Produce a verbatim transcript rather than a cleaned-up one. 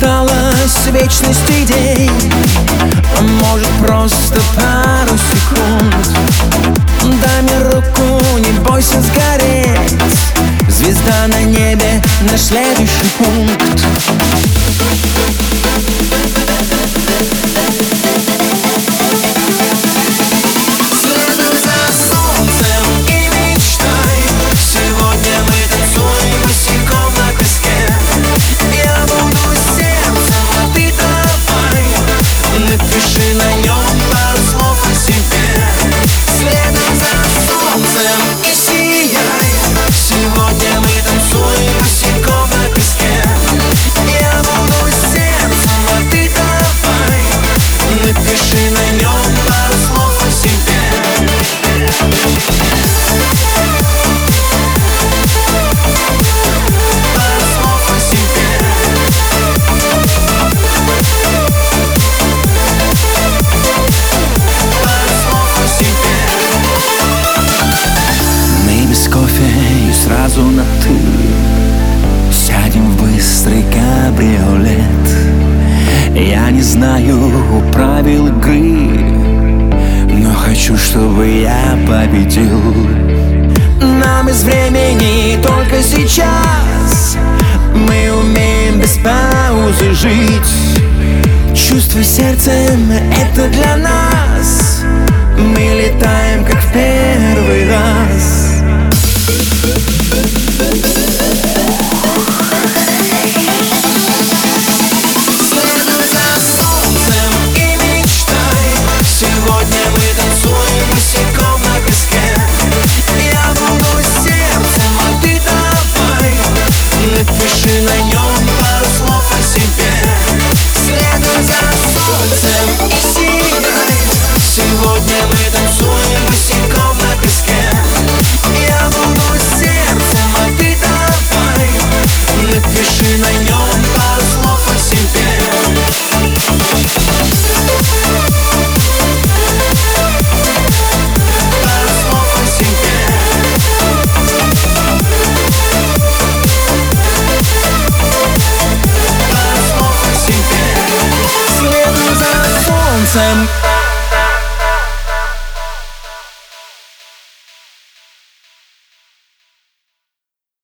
осталось вечность идей, а может просто пару секунд. Дай мне руку, не бойся сгореть, звезда на небе, наш следующий пункт. Сразу на «ты» сядем в быстрый кабриолет. Я не знаю правил игры, но хочу, чтобы я победил. Нам из времени только сейчас, мы умеем без паузы жить. Чувствуй сердцем, это для нас, мы летаем как в первый раз. Some